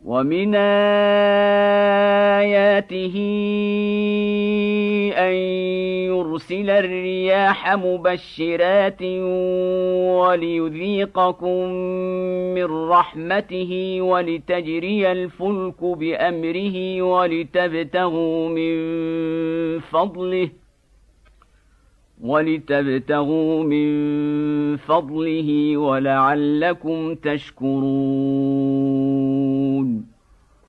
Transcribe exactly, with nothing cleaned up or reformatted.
ومن آياته أن يرسل الرياح مبشرات وليذيقكم من رحمته ولتجري الفلك بأمره ولتبتغوا من فضله ولتبتغوا من فضله ولعلكم تشكرون